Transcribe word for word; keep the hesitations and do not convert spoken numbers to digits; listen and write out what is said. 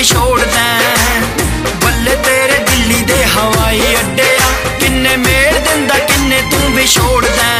छोड़ दें। बल्ले तेरे दिल्ली दे हवाई अड्डे आ, किन्ने मेड़ दिंदा किन्ने तू भी छोड़ दें।